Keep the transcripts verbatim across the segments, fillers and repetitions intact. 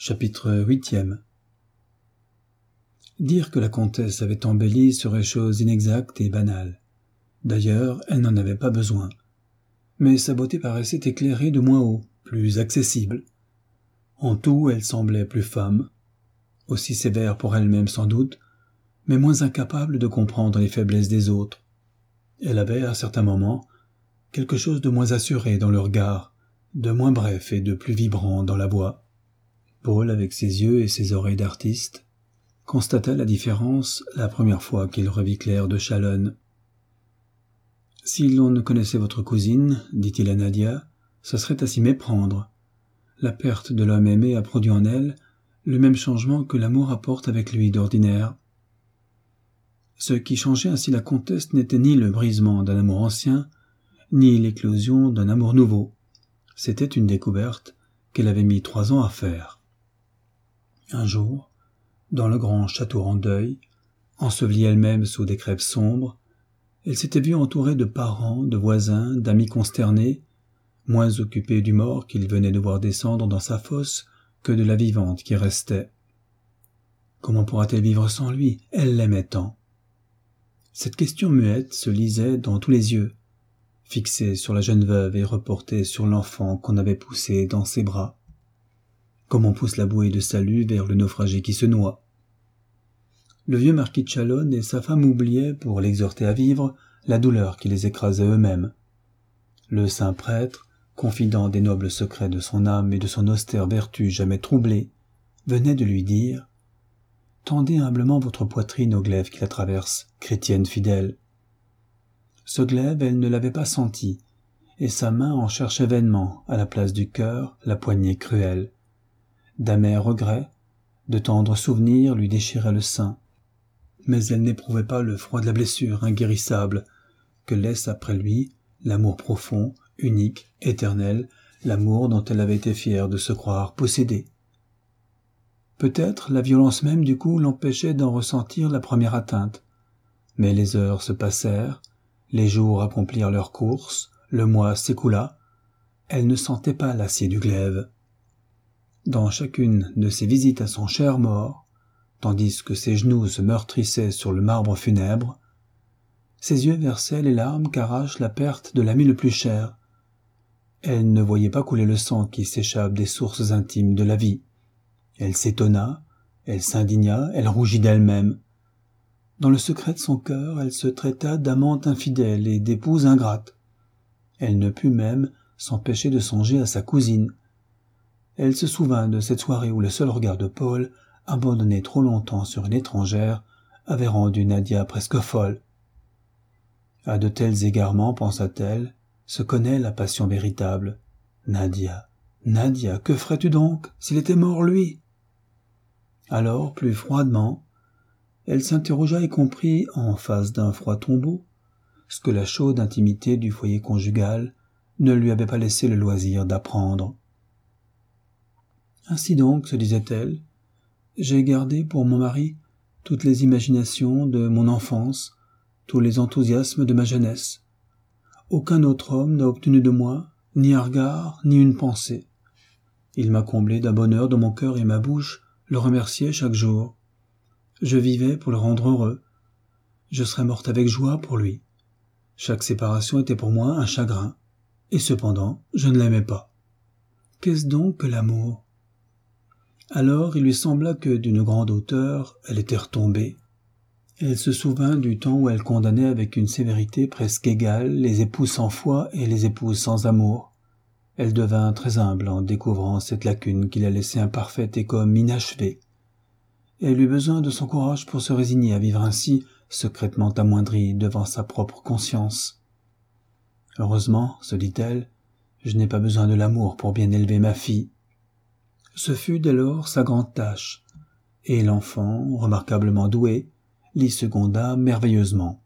Chapitre huitième. Dire que la comtesse avait embelli serait chose inexacte et banale. D'ailleurs, elle n'en avait pas besoin. Mais sa beauté paraissait éclairée de moins haut, plus accessible. En tout, elle semblait plus femme, aussi sévère pour elle-même sans doute, mais moins incapable de comprendre les faiblesses des autres. Elle avait, à certains moments, quelque chose de moins assuré dans le regard, de moins bref et de plus vibrant dans la voix. Paul, avec ses yeux et ses oreilles d'artiste, constata la différence la première fois qu'il revit Claire de Chalonne. « Si l'on ne connaissait votre cousine, dit-il à Nadia, ce serait à s'y méprendre. La perte de l'homme aimé a produit en elle le même changement que l'amour apporte avec lui d'ordinaire. Ce qui changeait ainsi la comtesse n'était ni le brisement d'un amour ancien, ni l'éclosion d'un amour nouveau. C'était une découverte qu'elle avait mis trois ans à faire. Un jour, dans le grand château en deuil, ensevelie elle-même sous des crêpes sombres, elle s'était vue entourée de parents, de voisins, d'amis consternés, moins occupés du mort qu'ils venaient de voir descendre dans sa fosse que de la vivante qui restait. Comment pourra-t-elle vivre sans lui? Elle l'aimait tant. Cette question muette se lisait dans tous les yeux, fixée sur la jeune veuve et reportée sur l'enfant qu'on avait poussé dans ses bras. Comme on pousse la bouée de salut vers le naufragé qui se noie. Le vieux marquis de Chalonne et sa femme oubliaient, pour l'exhorter à vivre, la douleur qui les écrasait eux-mêmes. Le saint prêtre, confident des nobles secrets de son âme et de son austère vertu jamais troublée, venait de lui dire « Tendez humblement votre poitrine au glaive qui la traverse, chrétienne fidèle. » Ce glaive, elle ne l'avait pas senti, et sa main en cherchait vainement, à la place du cœur, la poignée cruelle. D'amers regrets, de tendres souvenirs lui déchiraient le sein. Mais elle n'éprouvait pas le froid de la blessure inguérissable que laisse après lui l'amour profond, unique, éternel, l'amour dont elle avait été fière de se croire possédée. Peut-être la violence même du coup l'empêchait d'en ressentir la première atteinte. Mais les heures se passèrent, les jours accomplirent leur course, le mois s'écoula. Elle ne sentait pas l'acier du glaive. Dans chacune de ses visites à son cher mort, tandis que ses genoux se meurtrissaient sur le marbre funèbre, ses yeux versaient les larmes qu'arrache la perte de l'ami le plus cher. Elle ne voyait pas couler le sang qui s'échappe des sources intimes de la vie. Elle s'étonna, elle s'indigna, elle rougit d'elle-même. Dans le secret de son cœur, elle se traita d'amante infidèle et d'épouse ingrate. Elle ne put même s'empêcher de songer à sa cousine. Elle se souvint de cette soirée où le seul regard de Paul, abandonné trop longtemps sur une étrangère, avait rendu Nadia presque folle. À de tels égarements, pensa-t-elle, se connaît la passion véritable. Nadia, Nadia, que ferais-tu donc s'il était mort lui? Alors, plus froidement, elle s'interrogea et comprit, en face d'un froid tombeau, ce que la chaude intimité du foyer conjugal ne lui avait pas laissé le loisir d'apprendre. Ainsi donc, se disait-elle, j'ai gardé pour mon mari toutes les imaginations de mon enfance, tous les enthousiasmes de ma jeunesse. Aucun autre homme n'a obtenu de moi ni un regard, ni une pensée. Il m'a comblé d'un bonheur dont mon cœur et ma bouche le remerciaient chaque jour. Je vivais pour le rendre heureux. Je serais morte avec joie pour lui. Chaque séparation était pour moi un chagrin, et cependant, je ne l'aimais pas. Qu'est-ce donc que l'amour? Alors il lui sembla que, d'une grande hauteur, elle était retombée. Elle se souvint du temps où elle condamnait avec une sévérité presque égale les épouses sans foi et les épouses sans amour. Elle devint très humble en découvrant cette lacune qui la laissait imparfaite et comme inachevée. Elle eut besoin de son courage pour se résigner à vivre ainsi, secrètement amoindrie devant sa propre conscience. Heureusement, se dit-elle, je n'ai pas besoin de l'amour pour bien élever ma fille. Ce fut dès lors sa grande tâche, et l'enfant, remarquablement doué, l'y seconda merveilleusement.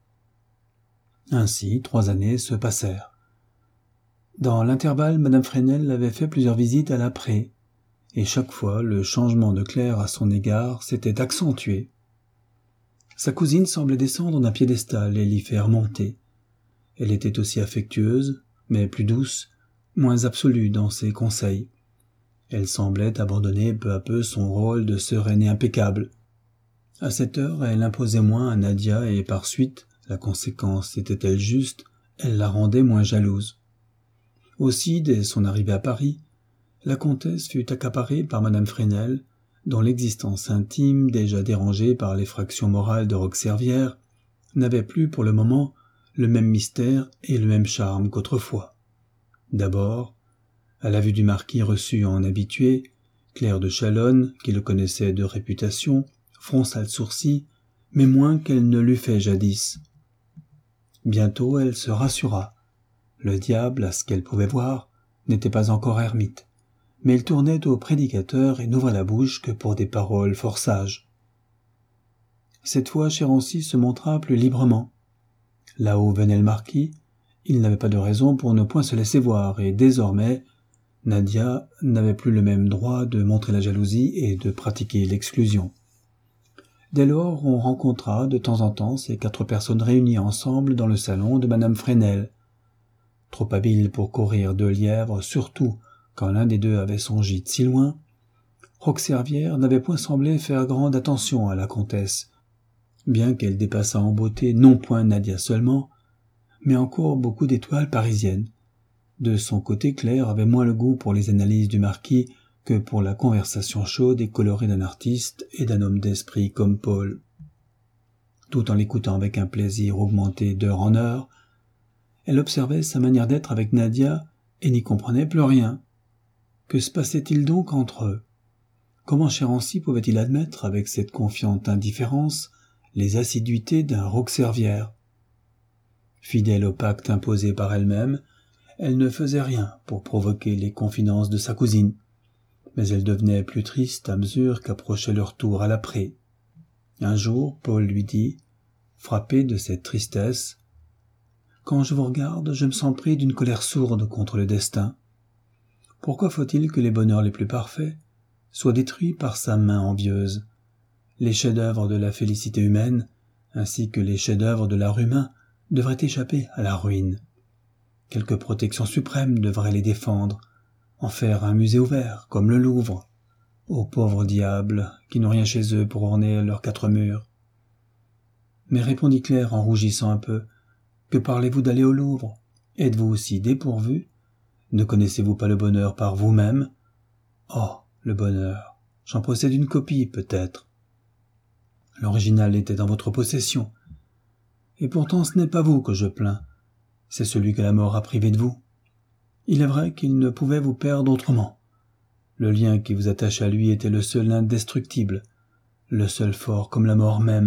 Ainsi, trois années se passèrent. Dans l'intervalle, madame Fresnel avait fait plusieurs visites à l'après, et chaque fois le changement de Claire à son égard s'était accentué. Sa cousine semblait descendre d'un piédestal et l'y faire monter. Elle était aussi affectueuse, mais plus douce, moins absolue dans ses conseils. Elle semblait abandonner peu à peu son rôle de sereine et impeccable. À cette heure, elle imposait moins à Nadia et par suite, la conséquence était-elle juste, elle la rendait moins jalouse. Aussi, dès son arrivée à Paris, la comtesse fut accaparée par madame Fresnel, dont l'existence intime, déjà dérangée par l'effraction morale de Roqueservière, n'avait plus pour le moment le même mystère et le même charme qu'autrefois. D'abord, à la vue du marquis reçu en habitué, Claire de Chalonne, qui le connaissait de réputation, fronça le sourcil, mais moins qu'elle ne l'eût fait jadis. Bientôt elle se rassura. Le diable, à ce qu'elle pouvait voir, n'était pas encore ermite, mais il tournait au prédicateur et n'ouvrait la bouche que pour des paroles fort sages. Cette fois Chérancy se montra plus librement. Là où venait le marquis, il n'avait pas de raison pour ne point se laisser voir, et désormais, Nadia n'avait plus le même droit de montrer la jalousie et de pratiquer l'exclusion. Dès lors, on rencontra de temps en temps ces quatre personnes réunies ensemble dans le salon de madame Fresnel. Trop habile pour courir deux lièvres, surtout quand l'un des deux avait son gîte si loin, Roqueservière n'avait point semblé faire grande attention à la comtesse, bien qu'elle dépassât en beauté non point Nadia seulement, mais encore beaucoup d'étoiles parisiennes. De son côté, Claire avait moins le goût pour les analyses du marquis que pour la conversation chaude et colorée d'un artiste et d'un homme d'esprit comme Paul. Tout en l'écoutant avec un plaisir augmenté d'heure en heure, elle observait sa manière d'être avec Nadia et n'y comprenait plus rien. Que se passait-il donc entre eux? Comment Chérancy pouvait-il admettre avec cette confiante indifférence les assiduités d'un Roqueservière? Fidèle au pacte imposé par elle-même, elle ne faisait rien pour provoquer les confidences de sa cousine, mais elle devenait plus triste à mesure qu'approchait leur tour à l'après. Un jour, Paul lui dit, frappé de cette tristesse, « Quand je vous regarde, je me sens pris d'une colère sourde contre le destin. Pourquoi faut-il que les bonheurs les plus parfaits soient détruits par sa main envieuse? Les chefs-d'œuvre de la félicité humaine, ainsi que les chefs-d'œuvre de l'art humain, devraient échapper à la ruine. Quelque protection suprême devrait les défendre, en faire un musée ouvert, comme le Louvre, aux pauvres diables qui n'ont rien chez eux pour orner leurs quatre murs. » Mais répondit Claire en rougissant un peu, « Que parlez-vous d'aller au Louvre? Êtes-vous aussi dépourvu? Ne connaissez-vous pas le bonheur par vous-même? Oh, le bonheur, j'en possède une copie peut-être. L'original était en votre possession. Et pourtant ce n'est pas vous que je plains, c'est celui que la mort a privé de vous. Il est vrai qu'il ne pouvait vous perdre autrement. Le lien qui vous attache à lui était le seul indestructible, le seul fort comme la mort même. »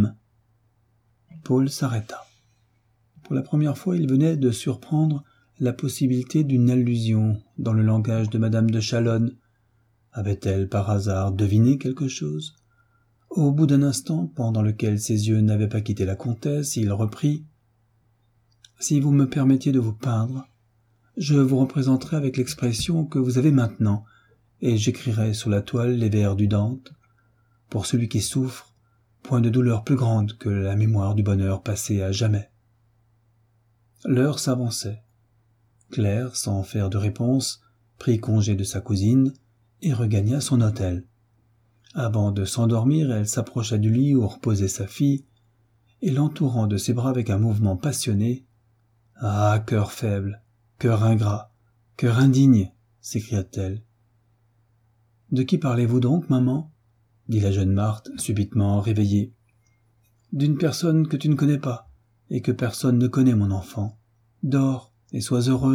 Paul s'arrêta. Pour la première fois, il venait de surprendre la possibilité d'une allusion dans le langage de madame de Chalonne. Avait-elle par hasard deviné quelque chose? Au bout d'un instant, pendant lequel ses yeux n'avaient pas quitté la comtesse, il reprit « Si vous me permettiez de vous peindre, je vous représenterai avec l'expression que vous avez maintenant, et j'écrirai sur la toile les vers du Dante. Pour celui qui souffre, point de douleur plus grande que la mémoire du bonheur passé à jamais. » L'heure s'avançait. Claire, sans faire de réponse, prit congé de sa cousine et regagna son hôtel. Avant de s'endormir, elle s'approcha du lit où reposait sa fille, et l'entourant de ses bras avec un mouvement passionné, « Ah, cœur faible, cœur ingrat, cœur indigne !» s'écria-t-elle. « De qui parlez-vous donc, maman ?» dit la jeune Marthe, subitement réveillée. « D'une personne que tu ne connais pas, et que personne ne connaît, mon enfant. Dors et sois heureuse. »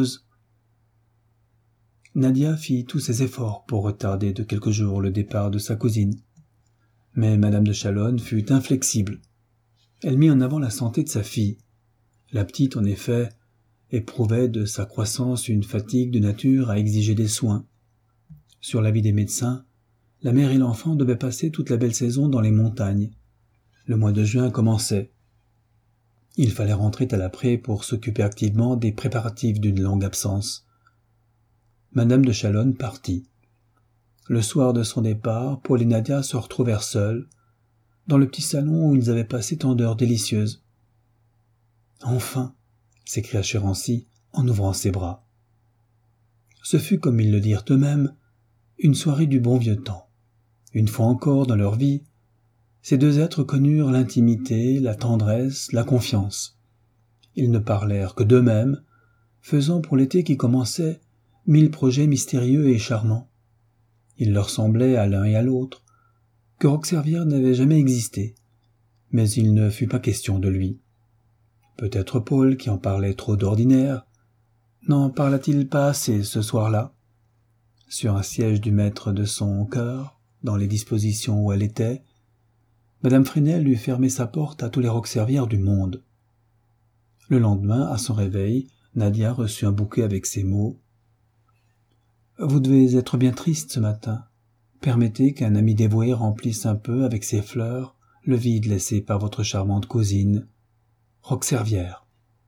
Nadia fit tous ses efforts pour retarder de quelques jours le départ de sa cousine. Mais madame de Chalonne fut inflexible. Elle mit en avant la santé de sa fille. La petite, en effet, éprouvait de sa croissance une fatigue de nature à exiger des soins. Sur l'avis des médecins, la mère et l'enfant devaient passer toute la belle saison dans les montagnes. Le mois de juin commençait. Il fallait rentrer à l'après pour s'occuper activement des préparatifs d'une longue absence. Madame de Chalonne partit. Le soir de son départ, Paul et Nadia se retrouvèrent seuls, dans le petit salon où ils avaient passé tant d'heures délicieuses. « Enfin !» s'écria Chérancy en ouvrant ses bras. Ce fut, comme ils le dirent eux-mêmes, une soirée du bon vieux temps. Une fois encore dans leur vie, ces deux êtres connurent l'intimité, la tendresse, la confiance. Ils ne parlèrent que d'eux-mêmes, faisant pour l'été qui commençait mille projets mystérieux et charmants. Il leur semblait à l'un et à l'autre que Roqueservière n'avait jamais existé, mais il ne fut pas question de lui. Peut-être Paul, qui en parlait trop d'ordinaire, n'en parla-t-il pas assez ce soir-là? Sur un siège du maître de son cœur, dans les dispositions où elle était, Madame Fresnel lui fermait sa porte à tous les Roqueservières du monde. Le lendemain, à son réveil, Nadia reçut un bouquet avec ces mots. « Vous devez être bien triste ce matin. Permettez qu'un ami dévoué remplisse un peu avec ses fleurs le vide laissé par votre charmante cousine, Roqueservière. »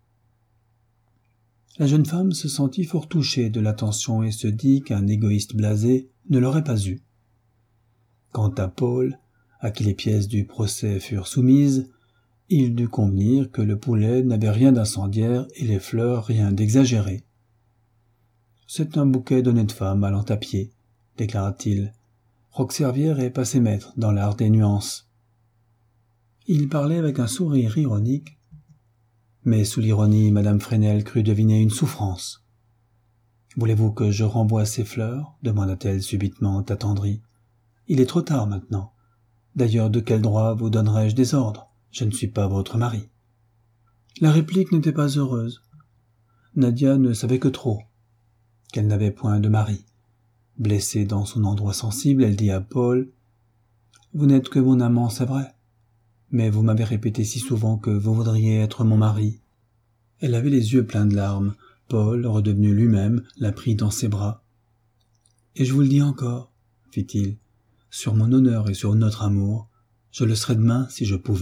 La jeune femme se sentit fort touchée de l'attention et se dit qu'un égoïste blasé ne l'aurait pas eue. Quant à Paul, à qui les pièces du procès furent soumises, il dut convenir que le poulet n'avait rien d'incendiaire et les fleurs rien d'exagéré. « C'est un bouquet d'honnête femme allant à pied, » déclara-t-il. « Roqueservière est passé maître dans l'art des nuances. » Il parlait avec un sourire ironique, mais sous l'ironie, Madame Fresnel crut deviner une souffrance. « Voulez-vous que je renvoie ces fleurs » demanda-t-elle subitement attendrie. « Il est trop tard maintenant. D'ailleurs, de quel droit vous donnerais-je des ordres? Je ne suis pas votre mari. » La réplique n'était pas heureuse. Nadia ne savait que trop, qu'elle n'avait point de mari. Blessée dans son endroit sensible, elle dit à Paul « Vous n'êtes que mon amant, c'est vrai, mais vous m'avez répété si souvent que vous voudriez être mon mari. » Elle avait les yeux pleins de larmes. Paul, redevenu lui-même, la prit dans ses bras. « Et je vous le dis encore, » fit-il, « sur mon honneur et sur notre amour, je le serais demain si je pouvais. »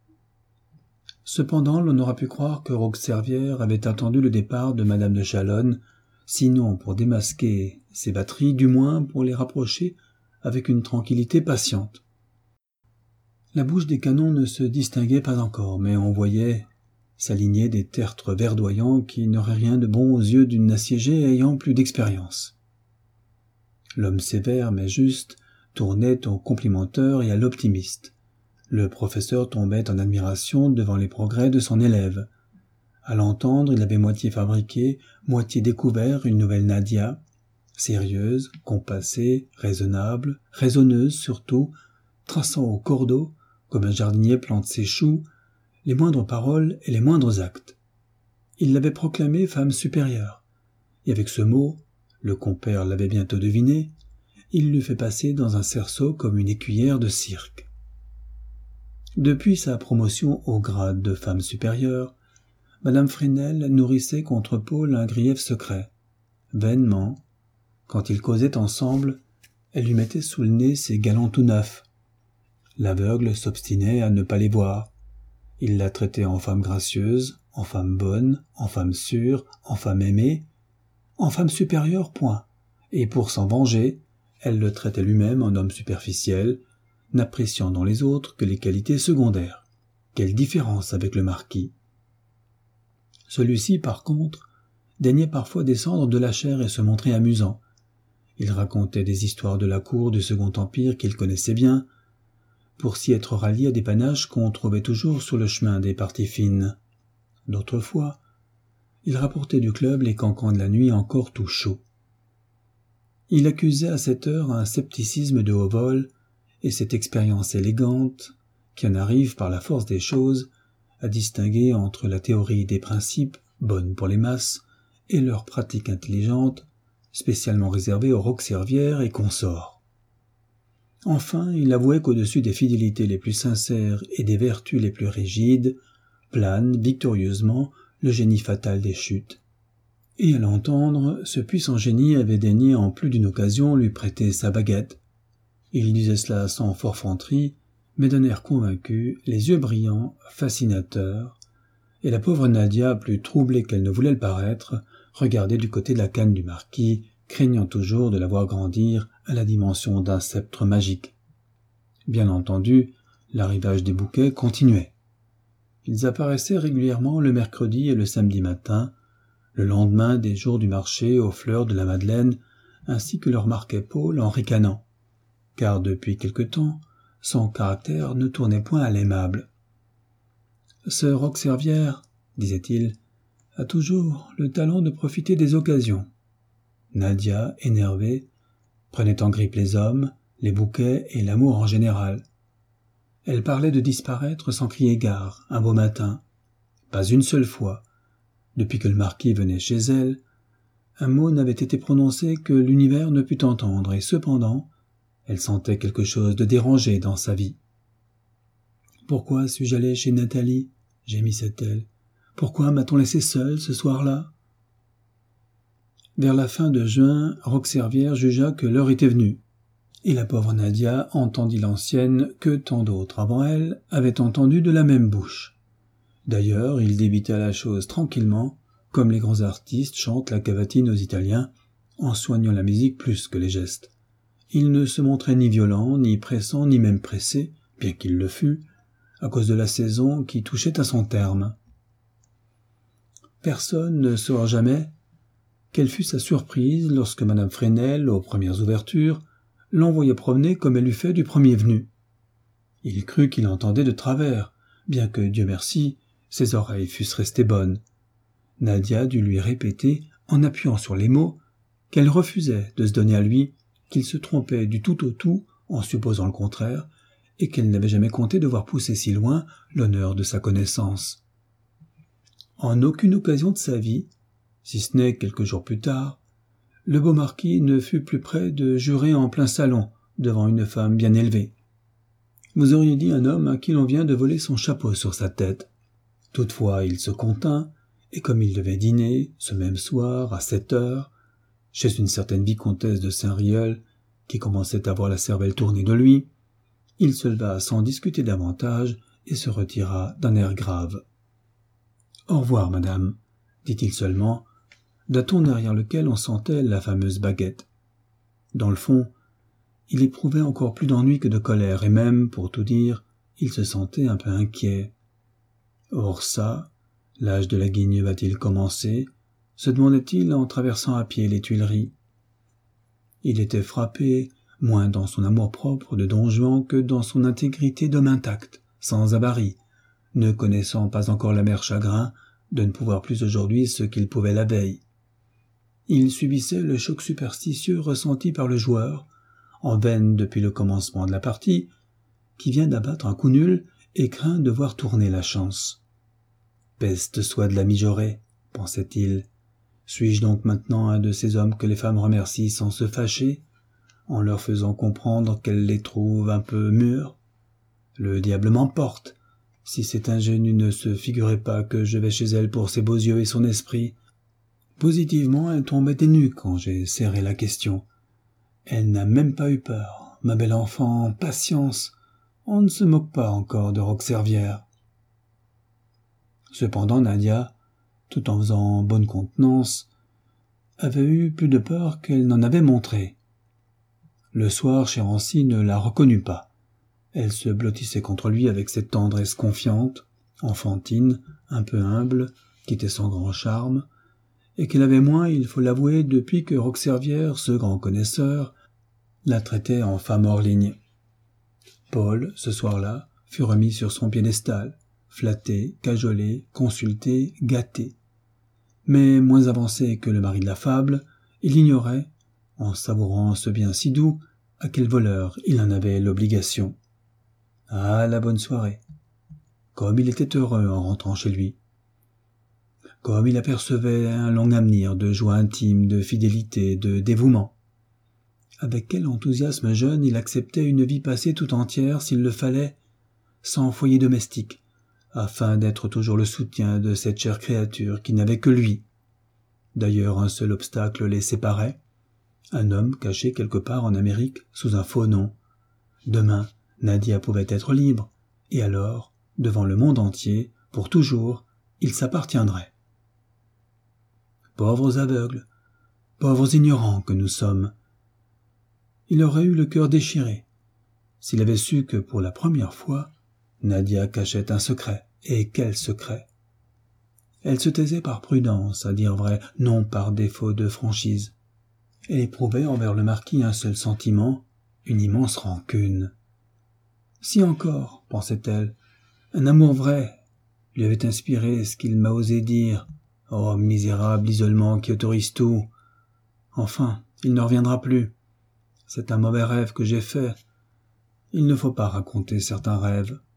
Cependant, l'on aurait pu croire que Roqueservière avait attendu le départ de Madame de Chalonne, sinon pour démasquer ses batteries, du moins pour les rapprocher avec une tranquillité patiente. La bouche des canons ne se distinguait pas encore, mais on voyait s'aligner des tertres verdoyants qui n'auraient rien de bon aux yeux d'une assiégée ayant plus d'expérience. L'homme sévère mais juste tournait au complimenteur et à l'optimiste. Le professeur tombait en admiration devant les progrès de son élève. À l'entendre, il avait moitié fabriqué, moitié découvert une nouvelle Nadia, sérieuse, compassée, raisonnable, raisonneuse surtout, traçant au cordeau, comme un jardinier plante ses choux, les moindres paroles et les moindres actes. Il l'avait proclamée femme supérieure, et avec ce mot, le compère l'avait bientôt deviné, il l'eût fait passer dans un cerceau comme une écuyère de cirque. Depuis sa promotion au grade de femme supérieure, Madame Fresnel nourrissait contre Paul un grief secret. Vainement, quand ils causaient ensemble, elle lui mettait sous le nez ses galants tout neufs. L'aveugle s'obstinait à ne pas les voir. Il la traitait en femme gracieuse, en femme bonne, en femme sûre, en femme aimée, en femme supérieure, point. Et pour s'en venger, elle le traitait lui-même en homme superficiel, n'appréciant dans les autres que les qualités secondaires. Quelle différence avec le marquis! Celui-ci, par contre, daignait parfois descendre de la chaire et se montrer amusant. Il racontait des histoires de la cour du Second Empire qu'il connaissait bien, pour s'y être rallié à des panaches qu'on trouvait toujours sur le chemin des parties fines. D'autres fois, il rapportait du club les cancans de la nuit encore tout chauds. Il accusait à cette heure un scepticisme de haut vol, et cette expérience élégante, qui en arrive par la force des choses, à distinguer entre la théorie des principes, bonne pour les masses, et leur pratique intelligente, spécialement réservée aux Roqueservière et consorts. Enfin, il avouait qu'au-dessus des fidélités les plus sincères et des vertus les plus rigides, plane victorieusement le génie fatal des chutes. Et à l'entendre, ce puissant génie avait daigné en plus d'une occasion lui prêter sa baguette. Il disait cela sans forfanterie, mais d'un air convaincu, les yeux brillants, fascinateurs, et la pauvre Nadia, plus troublée qu'elle ne voulait le paraître, regardait du côté de la canne du marquis, craignant toujours de la voir grandir à la dimension d'un sceptre magique. Bien entendu, l'arrivage des bouquets continuait. Ils apparaissaient régulièrement le mercredi et le samedi matin, le lendemain des jours du marché aux fleurs de la Madeleine, ainsi que le remarquait Paul en ricanant, car depuis quelque temps, son caractère ne tournait point à l'aimable. « Ce Roqueservière, disait-il, a toujours le talent de profiter des occasions. » Nadia, énervée, prenait en grippe les hommes, les bouquets et l'amour en général. Elle parlait de disparaître sans crier gare, un beau matin. Pas une seule fois, depuis que le marquis venait chez elle, un mot n'avait été prononcé que l'univers ne put entendre, et cependant, elle sentait quelque chose de dérangé dans sa vie. « Pourquoi suis-je allée chez Nathalie ?» gémissait-elle. « Pourquoi m'a-t-on laissée seule ce soir-là ?» Vers la fin de juin, Roqueservière jugea que l'heure était venue, et la pauvre Nadia entendit l'ancienne que tant d'autres avant elle avaient entendu de la même bouche. D'ailleurs, il débita la chose tranquillement, comme les grands artistes chantent la cavatine aux Italiens, en soignant la musique plus que les gestes. Il ne se montrait ni violent, ni pressant, ni même pressé, bien qu'il le fût, à cause de la saison qui touchait à son terme. Personne ne saura jamais quelle fut sa surprise lorsque Madame Fresnel, aux premières ouvertures, l'envoyait promener comme elle eût fait du premier venu. Il crut qu'il entendait de travers, bien que, Dieu merci, ses oreilles fussent restées bonnes. Nadia dut lui répéter, en appuyant sur les mots, qu'elle refusait de se donner à lui, qu'il se trompait du tout au tout en supposant le contraire, et qu'elle n'avait jamais compté devoir pousser si loin l'honneur de sa connaissance. En aucune occasion de sa vie, si ce n'est quelques jours plus tard, le beau marquis ne fut plus près de jurer en plein salon devant une femme bien élevée. Vous auriez dit un homme à qui l'on vient de voler son chapeau sur sa tête. Toutefois, il se contint, et comme il devait dîner, ce même soir, à sept heures, chez une certaine vicomtesse de Saint-Rieul, qui commençait à voir la cervelle tourner de lui, il se leva sans discuter davantage et se retira d'un air grave. « Au revoir, madame, » dit-il seulement, d'un ton derrière lequel on sentait la fameuse baguette. Dans le fond, il éprouvait encore plus d'ennui que de colère, et même, pour tout dire, il se sentait un peu inquiet. Or ça, l'âge de la guigne va-t-il commencer, se demandait-il en traversant à pied les Tuileries. Il était frappé, moins dans son amour-propre de Don Juan que dans son intégrité d'homme intact, sans avarie, ne connaissant pas encore l'amer chagrin de ne pouvoir plus aujourd'hui ce qu'il pouvait la veille. Il subissait le choc superstitieux ressenti par le joueur, en veine depuis le commencement de la partie, qui vient d'abattre un coup nul et craint de voir tourner la chance. « Peste soit de la mijaurée, pensait-il. Suis-je donc maintenant un de ces hommes que les femmes remercient sans se fâcher, en leur faisant comprendre qu'elles les trouvent un peu mûres? Le diable m'emporte, si cette ingénue ne se figurait pas que je vais chez elle pour ses beaux yeux et son esprit. » Positivement, elle tombait des nues quand j'ai serré la question. Elle n'a même pas eu peur. Ma belle enfant, patience, on ne se moque pas encore de Roqueservière. Cependant, Nadia, tout en faisant bonne contenance, avait eu plus de peur qu'elle n'en avait montré. Le soir, Chérancy ne la reconnut pas. Elle se blottissait contre lui avec cette tendresse confiante, enfantine, un peu humble, qui était son grand charme, et qu'elle avait moins, il faut l'avouer, depuis que Roqueservière, ce grand connaisseur, la traitait en femme hors ligne. Paul, ce soir-là, fut remis sur son piédestal, flatté, cajolé, consulté, gâté. Mais moins avancé que le mari de la fable, il ignorait, en savourant ce bien si doux, à quel voleur il en avait l'obligation. Ah, la bonne soirée! Comme il était heureux en rentrant chez lui! Comme il apercevait un long avenir de joie intime, de fidélité, de dévouement. Avec quel enthousiasme jeune il acceptait une vie passée tout entière, s'il le fallait, sans foyer domestique, afin d'être toujours le soutien de cette chère créature qui n'avait que lui. D'ailleurs, un seul obstacle les séparait, un homme caché quelque part en Amérique sous un faux nom. Demain, Nadia pouvait être libre, et alors, devant le monde entier, pour toujours, il s'appartiendrait. Pauvres aveugles, pauvres ignorants que nous sommes. Il aurait eu le cœur déchiré, s'il avait su que pour la première fois, Nadia cachait un secret, et quel secret! Elle se taisait par prudence, à dire vrai, non par défaut de franchise. Elle éprouvait envers le marquis un seul sentiment, une immense rancune. Si encore, pensait-elle, un amour vrai lui avait inspiré ce qu'il m'a osé dire. Oh, misérable isolement qui autorise tout. Enfin, il ne reviendra plus. C'est un mauvais rêve que j'ai fait. Il ne faut pas raconter certains rêves.